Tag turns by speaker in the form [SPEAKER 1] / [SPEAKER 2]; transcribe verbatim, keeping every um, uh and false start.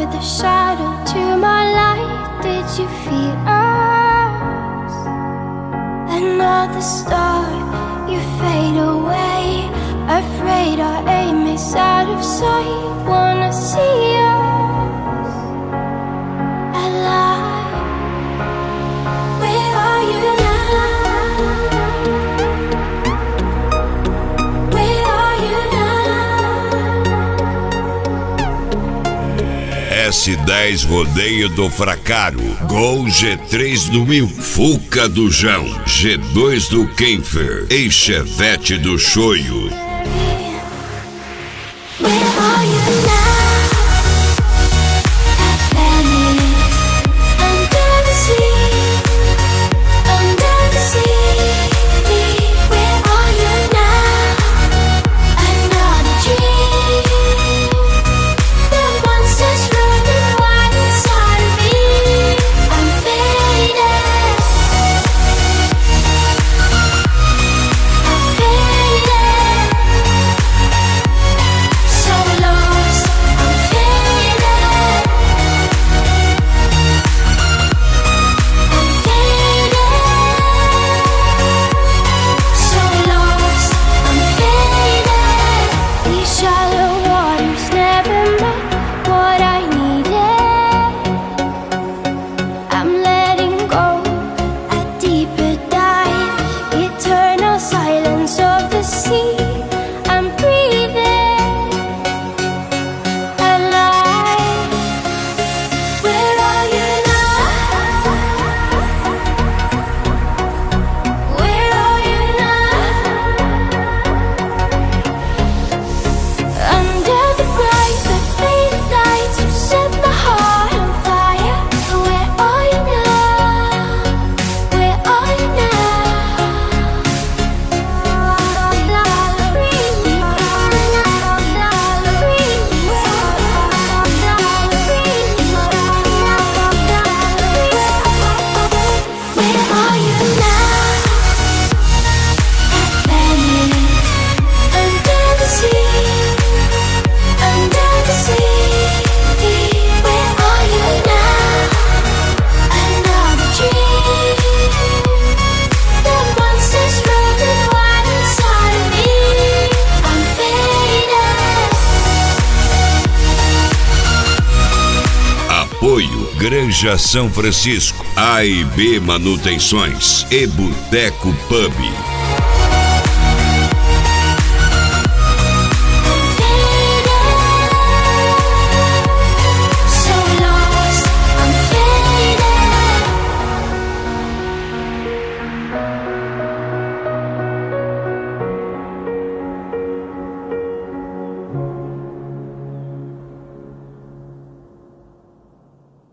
[SPEAKER 1] were the shadow to my light. Did you feel us? Another star, you fade away. Afraid our aim is out of sight. Wanna see us alive. Where are you now? Where are you now?
[SPEAKER 2] S dez Rodeio do Fracaro, Gol G três do Mil, Fuca do Jão, G dois do Kenfer e Chevette do Choio.
[SPEAKER 1] Where are you now?
[SPEAKER 2] Granja São Francisco, A e B Manutenções e Boteco Pub.